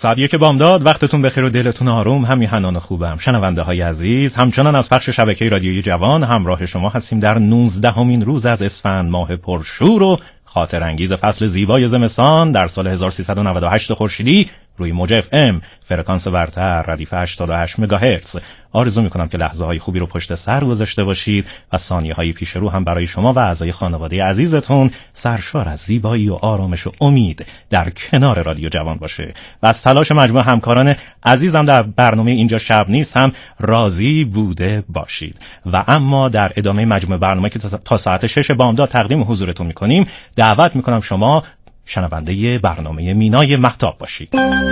ساعت 1 بامداد، وقتتون بخیر و دلتون آروم. هم میهنان خوبم، شنونده های عزیز، همچنان از پخش شبکه رادیویی جوان همراه شما هستیم در 19مین روز از اسفند ماه پرشور و خاطر انگیز فصل زیبای زمستان در سال 1398 خورشیدی روی موج FM فرکانس برتر ردیف 88 مگاهرتز. آرزو میکنم که لحظه های خوبی رو پشت سر گذاشته باشید و ثانیه های پیش رو هم برای شما و اعضای خانواده عزیزتون سرشار از زیبایی و آرامش و امید در کنار رادیو جوان باشه. و از تلاش مجموع همکاران عزیزم در برنامه اینجا شب نیست هم راضی بوده باشید. و اما در ادامه مجموع برنامه که تا ساعت 6 بامداد تقدیم حضورتون میکنیم، دعوت میکنم شما شنونده برنامه مینای مهتاب باشید.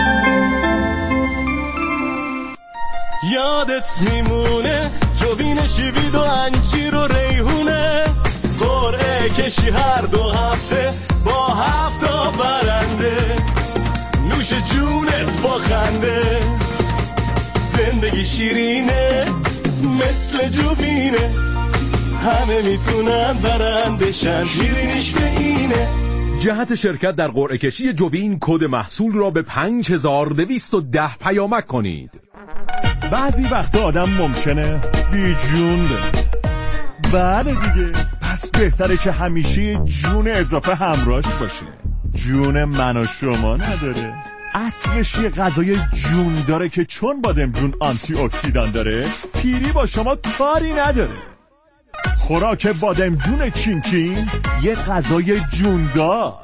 یادت میمونه جوین شیوید و انجیر و ریحونه، قرعه کشی هر 2 هفته با 7 برنده، نوش جونت با خنده، زندگی شیرینه مثل جوینه، همه میتونن برندشن، شیرینیش به اینه. جهت شرکت در قرعه کشی جوین کد محصول را به 5210 پیامک کنید. بعضی وقتا آدم ممکنه بی جون بره، بعد دیگه پس بهتره که همیشه جون اضافه همراهش باشه. جون من و شما نداره، اصلش یه غذای جون داره که چون بادمجون آنتی اکسیدان داره پیری با شما کاری نداره. خوراک بادمجون چین چین، یه غذای جوندار.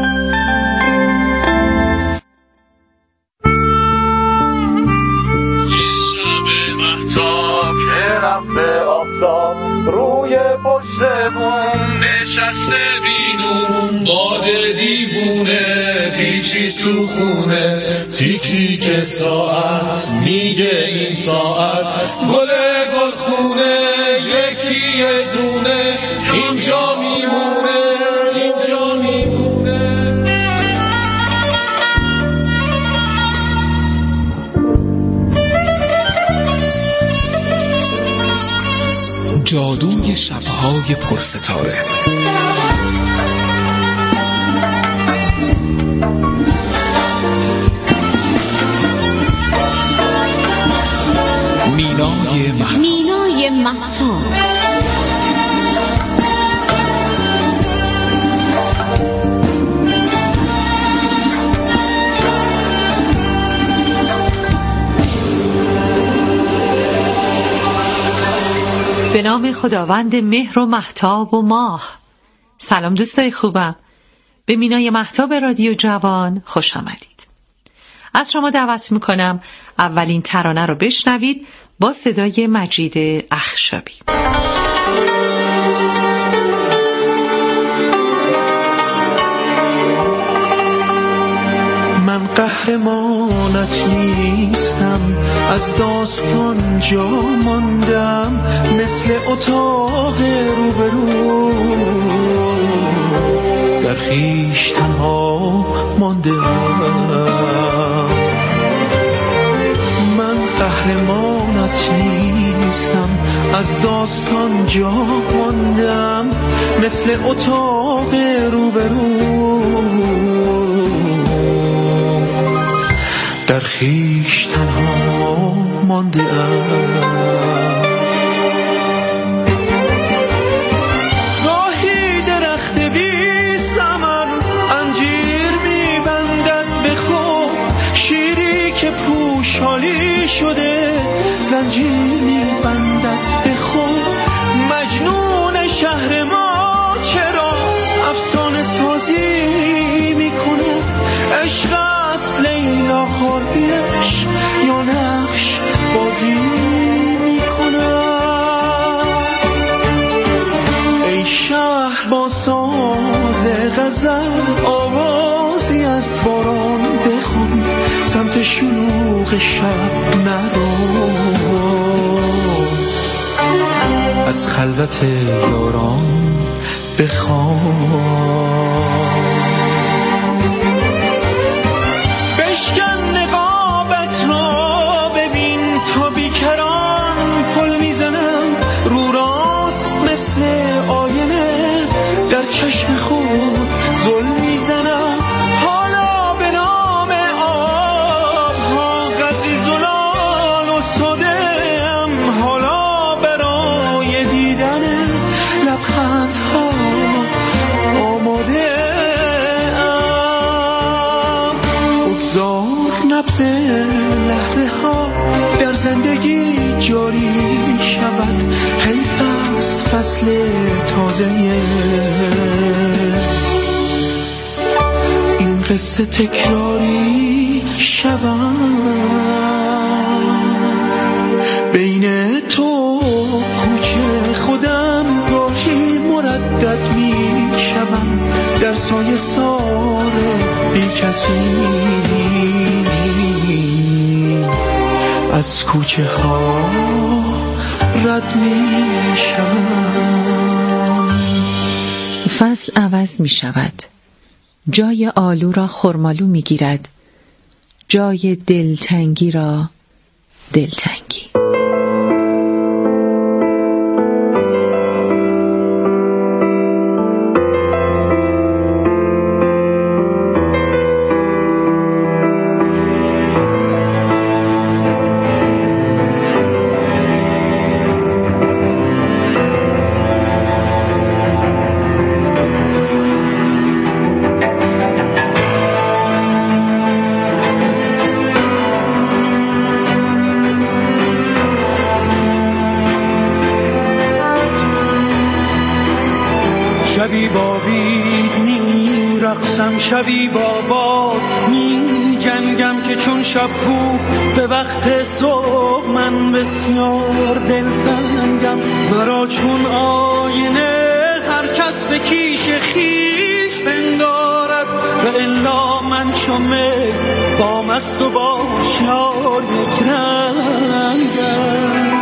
به آفتاب روی پشت بوم نشسته بینون، باد دیوونه پیچی تو خونه، تیک تیک ساعت میگه این ساعت گل خونه، یکی یه دونه اینجا میمونه، اینجا میمونه. جادوی شب‌های پرستاره. مینای مهتاب. به نام خداوند مهر و مهتاب و ماه. سلام دوستای خوبم، به مینای مهتاب رادیو جوان خوش آمدید. از شما دعوت میکنم اولین ترانه رو بشنوید با صدای مجید اخشابی. من قهرمانت نیستم، از داستان جا ماندم، مثل اتاق روبرو در خویش تنها ماندم. من قهرمانت نیستم، از داستان جا ماندم، مثل اتاق روبرو در خویش تنها مانده ام. گاهی درخت بی ثمر انجیر میبندد به خود، شیری که پوشالی شده زنجیر میبندد به خود. مجنون شهر ما چرا افسانه سازی میکند؟ عشق است لیلا خواهیش یا نقش بازی میکند؟ ای شهر با ساز غزل آوازی از باران بخون، سمت شلوغ شب نرو، از خلوت یاران بخوان. چشم خود ظلم میزنم، حالا به نام فصل تازه این قصه تکراری شود بین تو کوچه خودم گاهی مردد می شوم در سایه سار بی کسی از کوچه ها رد می شوم. فصل عوض می شود. جای آلو را خرمالو می گیرد، جای دلتنگی را دلتنگی. شبی با بید می رقصم، شبی با باد می جنگم که چون شب بود به وقت صبح من بسیار دلتنگم. مرا چون آینه هر کس به کیش خیش بنگارد و الا من چون می با مست و با شیار یک رنگم.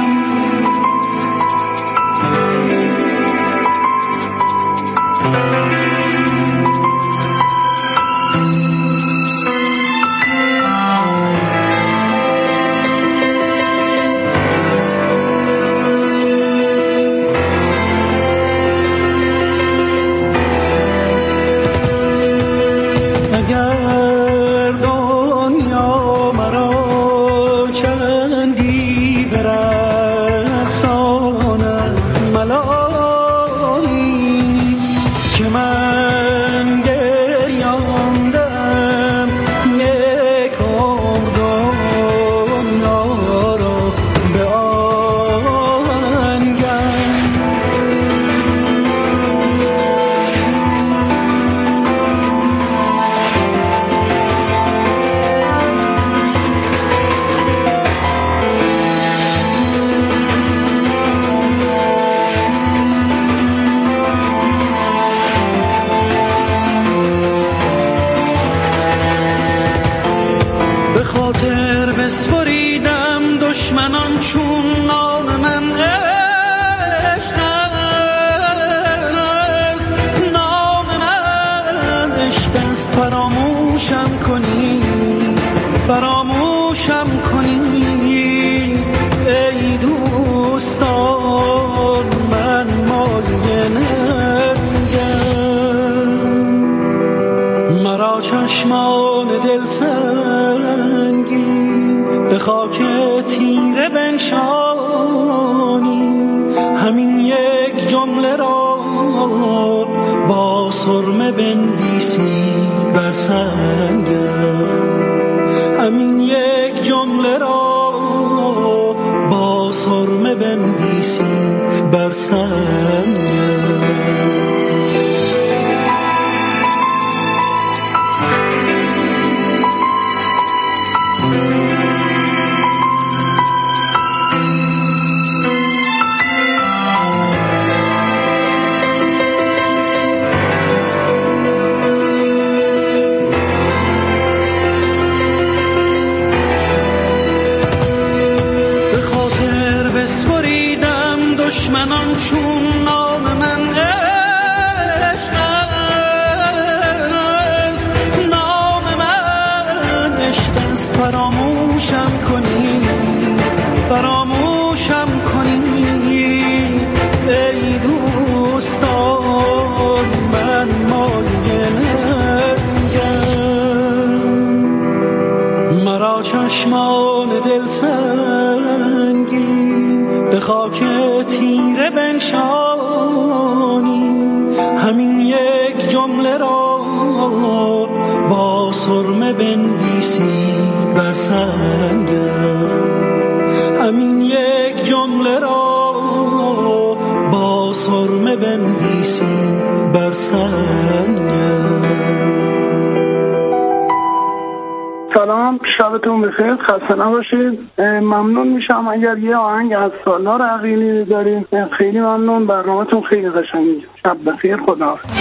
دشمنان چون نام من عشق است، نام من عشق است. فراموشم کنی، فراموشم کنی ای دوستان، من مایه نگم. مرا چشمان دل سنگی به خاک تیره بنشانی، همین یک جمله را با سرمه بنویسی بر سنگم. همین یک جمله را با سرمه بنویسی بر سنگم. دشمنان چون نام من عشق است، نام من عشق است. فراموشم کنی، فراموشم کنی ای دوستان، من مایه نگم. مرا چشمان دل سنگی به خاک تیره بنشانی، همین یک جمله را با سرمه بنویسی بر سنگم. همین یک جمله را با بنویسی بر سنگم. سلام، شبتون بخیر، خسته نباشید. ممنون میشم اگر یه آهنگ از سالار عقیلی دارین. خیلی ممنون، برنامه‌تون خیلی قشنگه. شب بخیر، خداحافظ.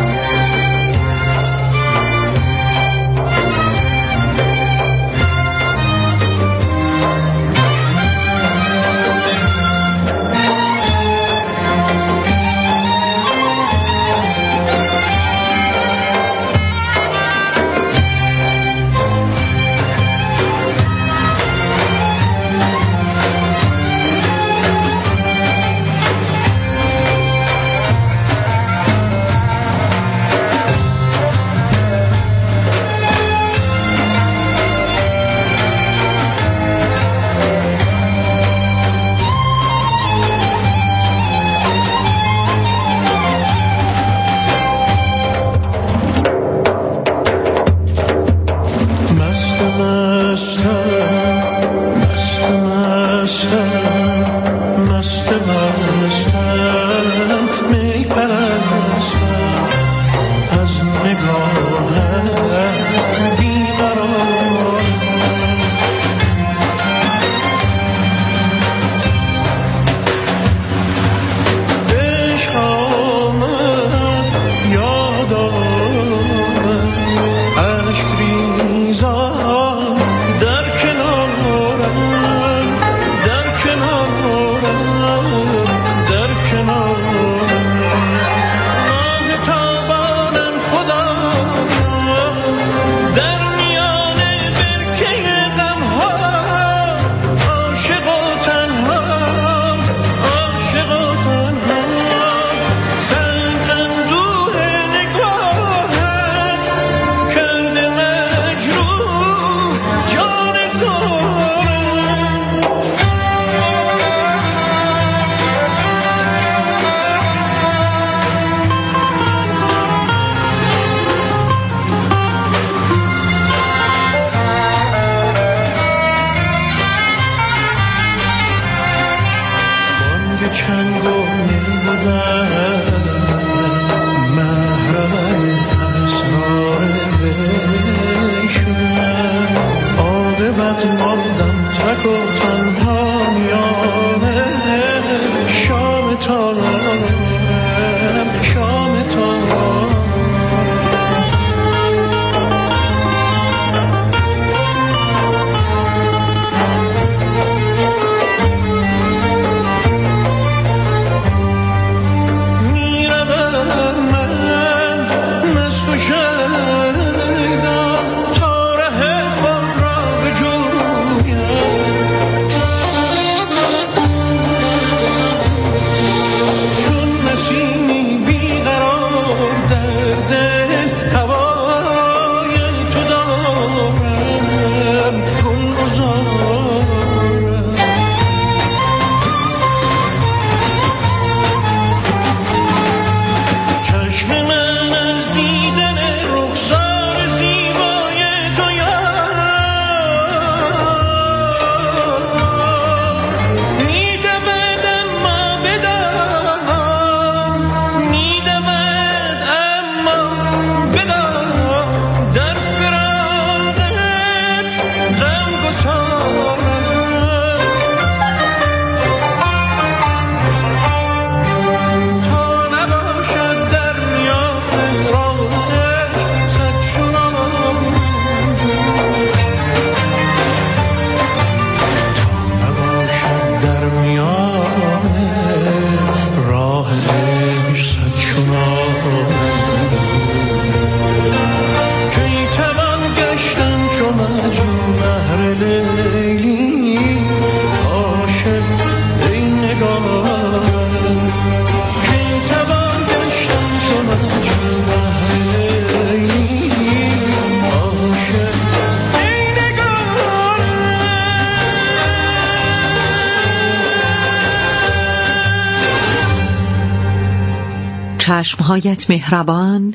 چشمهایت مهربان،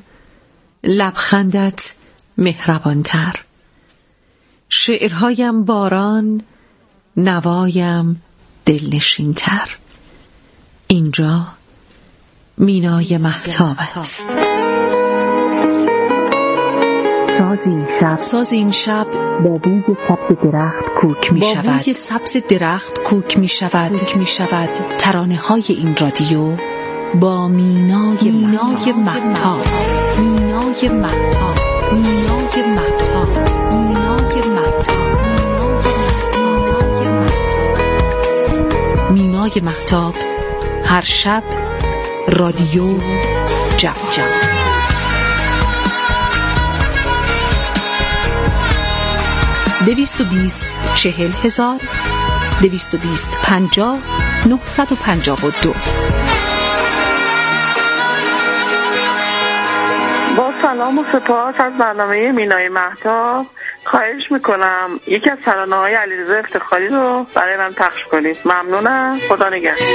لبخندت مهربانتر. شعرهایم باران، نوایم دلنشینتر. اینجا مینای مهتاب است. ساز این شب با بوی سبز درخت کوک می شود. ترانه های این رادیو با مینای مهتاب. مینای مهتاب هر شب رادیو جوان. 220 40,000 220 50 952. با سلام و سپاس از برنامه مینای مهتاب خواهش میکنم یکی از ترانه‌های علیرضا افتخاری رو برای من پخش کنید. ممنونم. خدا نگهدار.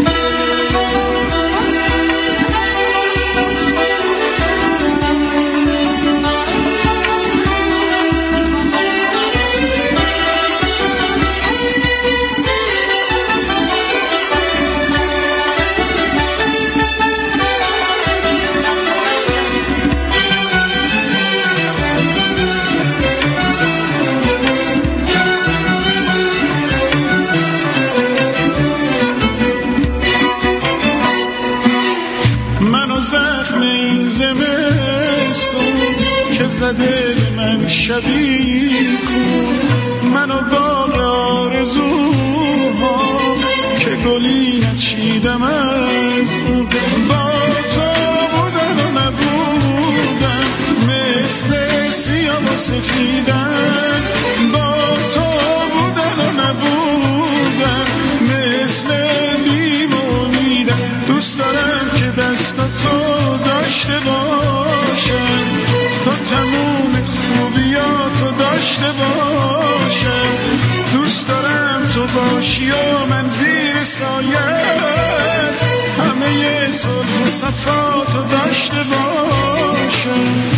زده من شبیه خون منو باغ آرزوها که گلی نچیدم از اون با تو بودن و نبودن مثل سیاه و سفیدن با تو بودن و نبودن مثل بیم و امیدن دوست دارم که دستاتو داشته باشم تا تموم خوبیاتو داشته باشم دوست دارم تو باشی و من زیر سایت همه صلح و صفاتو داشته باشم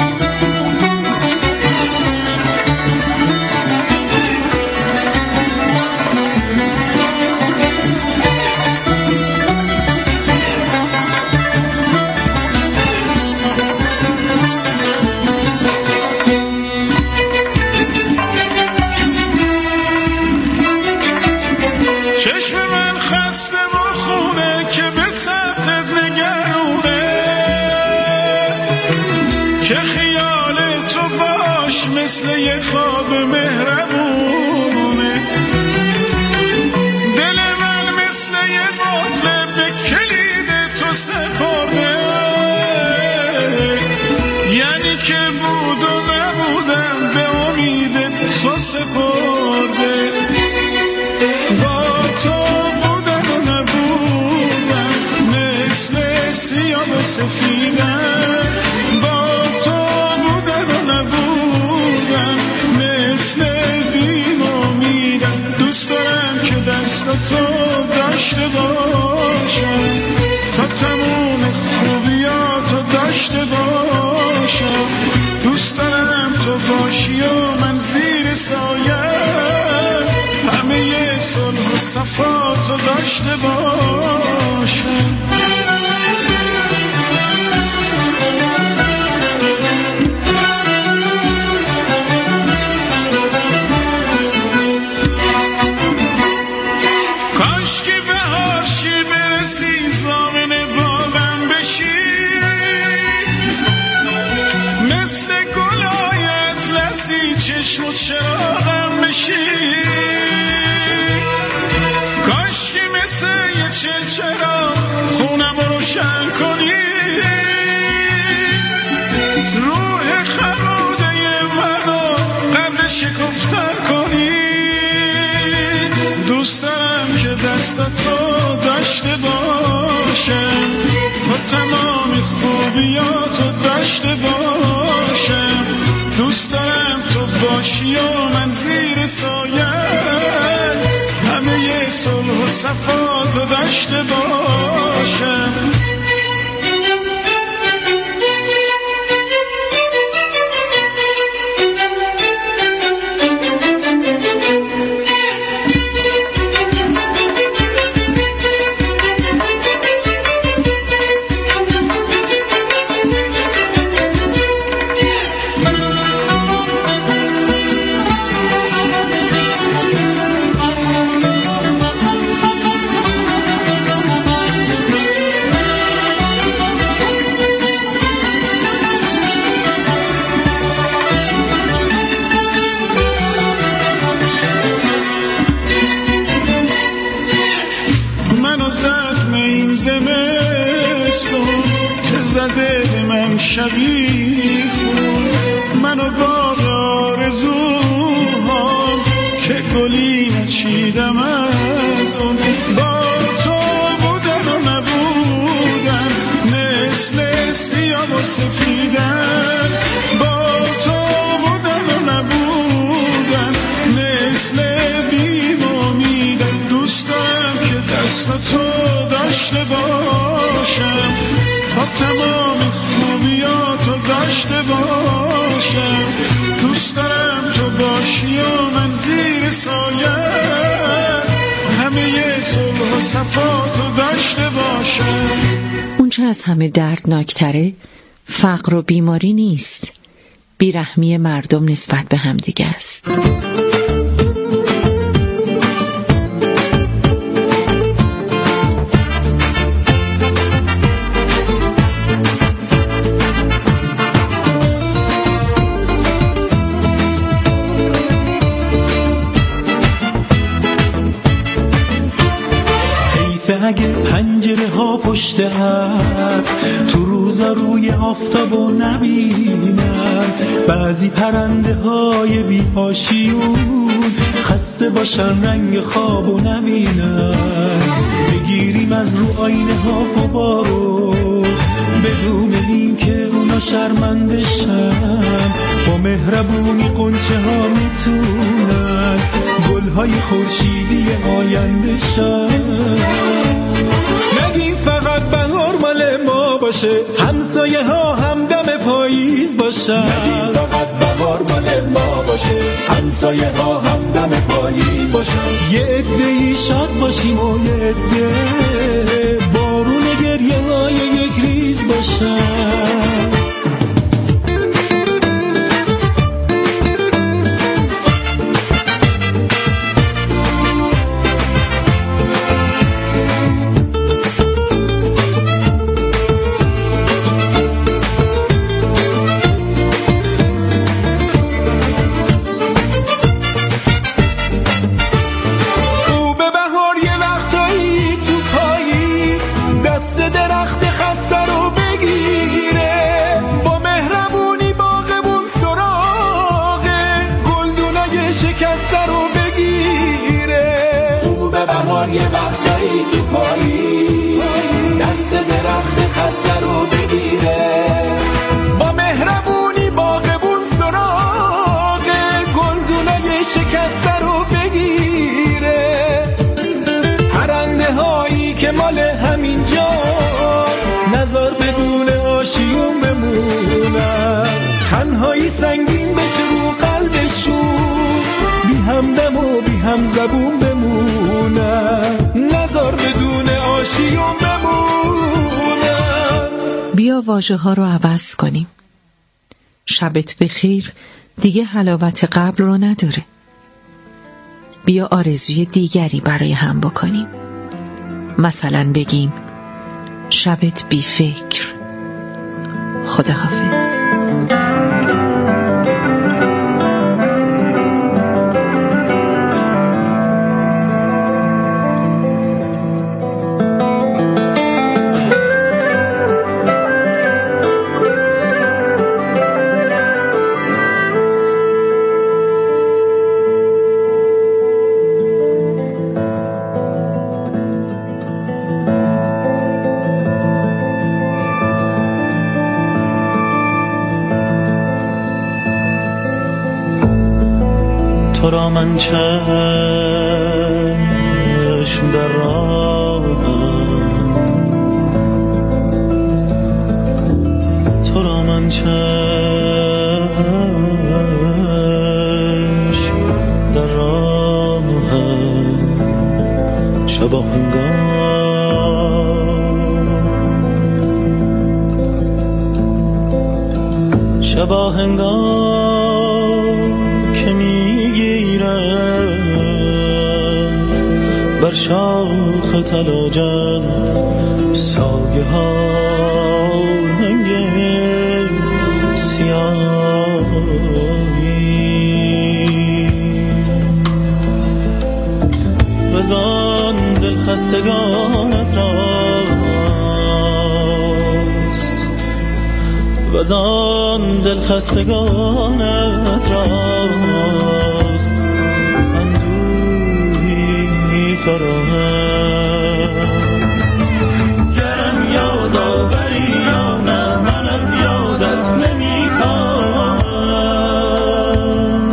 مثل یه خواب مهربونه دل من مثل یه قفل به کلید تو سپرده یعنی که بود و نبودم به امید تو سپرده با تو بودن و نبودم مثل سیاه و سفیدم با تو بودن و نبودم تو داشته باشم تا تموم خوبیاتو داشته باشم دوست دارم تو باشی و من زیر سایت همه صلح و صفاتو داشته باشم چشم و چراغم بشی کاش که مثل یه چلچراغ خونم رو روشن کنی روح خموده منو قبل شکفتن کنی دوست دارم که دستاتو داشته باشم تا تمام خوبیاتو داشته باشم دوست دارم تو باشی و من زیر سایت همه صلح و صفاتو داشته باشم زده من شبی خون، منو با آرزوها که گلی نچیدم از اون. با تو بودن و نبودن مثل سیاه و سفیدن، با تو بودن و نبودن مثل بیم و امیدن. دوست دارم که دست تو داشته باشم تا تمام خوبیاتو داشته باشم. دوست دارم تو باشی و من زیر سایه همه صلح و صفاتو داشته باشم. اون چه از همه دردناکتره فقر و بیماری نیست، بیرحمی مردم نسبت به همدیگه است. اگه پنجره ها پشت هم تو روزا روی آفتابو نبینن، بعضی پرنده های بی آشیون خسته باشن رنگ خوابو نبینن. بگیریم از رو آینه ها غبارو بدون این که اونا شرمندشن، با مهربونی قنچه ها میتونن گلهای خورشیدی آینده‌شن. نگیم فقط بهار مال ما باشه، همسایه ها همدم پاییز باشن. نگیم فقط بهار مال ما باشه، همسایه ها همدم پاییز باشن. یه عده‌ای شاد باشیم و یه عده بارون گریه های یک ریز باشن. یه وقتایی تو پایی دست درخت خسته رو بگیره، با مهربونی باغبون سراغ گلدونای شکسته رو بگیره. پرنده هایی که مال همین جا نظر بدون آشیون بمونن، تنهایی سنگین بشه رو قلبشون، بی همدم و بی هم زبون بمونن، نظر بدون آشیون بمونن. بیا واژه ها رو عوض کنیم. شبت بخیر دیگه حلاوت قبل رو نداره. بیا آرزوی دیگری برای هم بکنیم. مثلا بگیم شبت بی فکر. خداحافظ. تو را من چشم در راهم، تو را من چشم در راهم، شبا هنگام که میگیرد بر شاخ تلاجن سایه ها رنگ سیاهی، رزان دل خستگانت راست وزان دل خستگانت راست اندوهی فراهم. گرم یاد آوری یا نه من از یادت نمی کنم.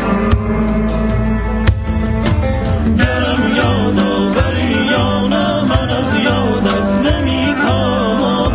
گرم یاد آوری یا نه من از یادت نمی کنم.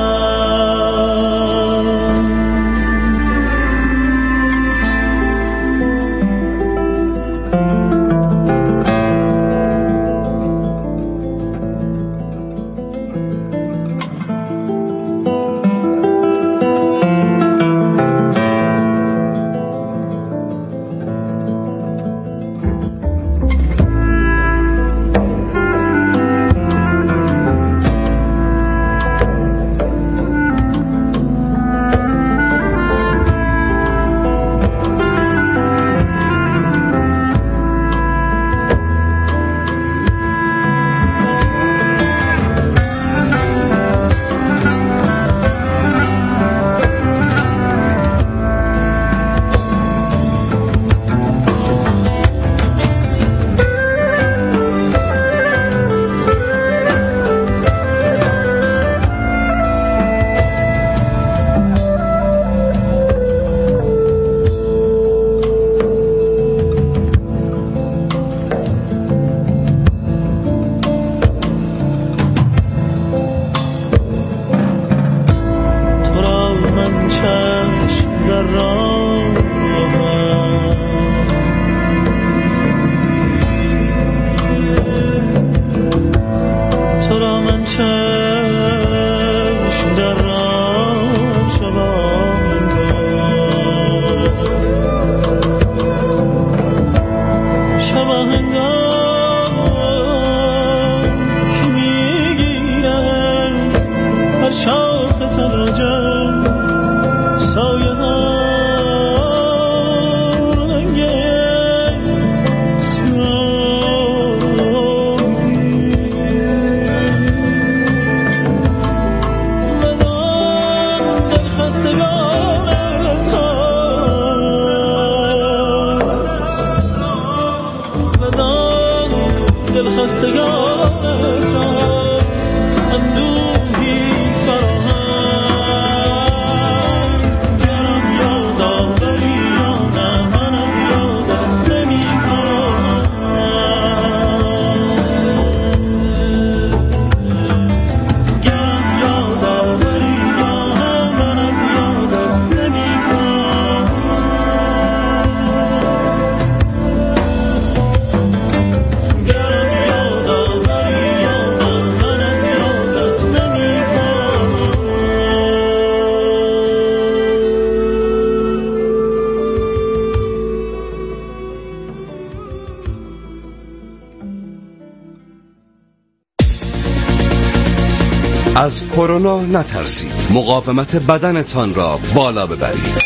از کرونا نترسید، مقاومت بدنتان را بالا ببرید.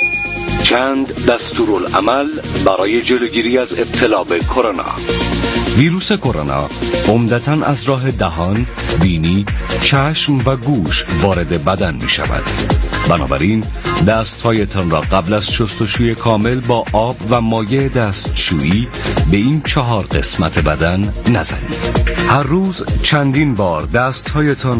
چند دستورالعمل برای جلوگیری از ابتلا به کرونا. ویروس کرونا عمدتاً از راه دهان، بینی، چشم و گوش وارد بدن می شود. بنابراین دستهایتان را قبل از شستشوی کامل با آب و مایع دستشویی به این 4 قسمت بدن نزنید. هر روز چندین بار دستهایتان